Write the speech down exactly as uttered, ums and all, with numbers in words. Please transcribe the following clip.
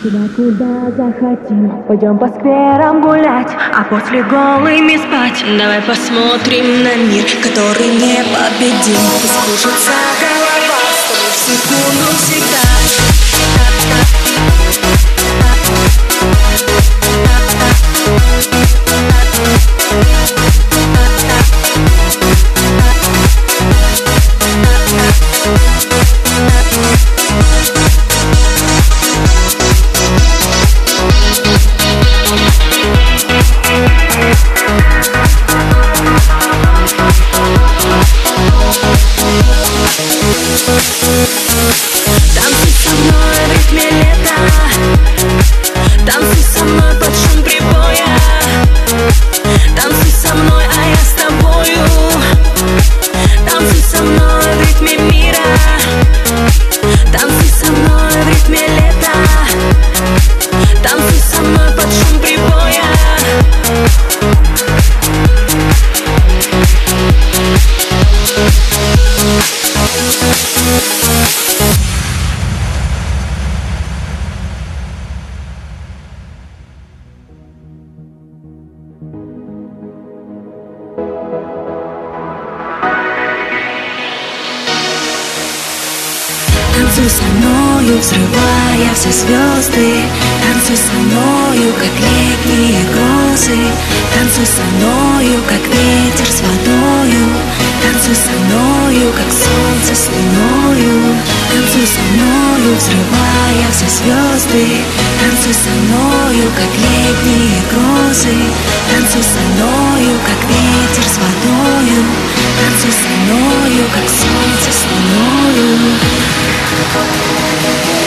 Сюда, куда захотим, пойдем по скверам гулять, а после голыми спать. Давай посмотрим на мир, который непобедим. Пусть кружится голова, чтобы в секунду всегда. Танцуй со мной в ритме лета, танцуй со мной под шум прибоя, танцуй со мной, а я с тобою, танцуй со мной в ритме мира, танцуй со мной в ритме лета, танцуй со мной под шум прибоя. Танцуй со мною, взрывая все звезды. Танцуй со мною, как летние грозы. Танцуй со мною, как ветер с водою. Танцуй со мною, как солнце с луною. Танцуй со мною, взрывая все звезды. Танцуй со мною, как летние грозы. Танцуй со мною, как ветер с водою. Танцуй со мною, как солнце с луною.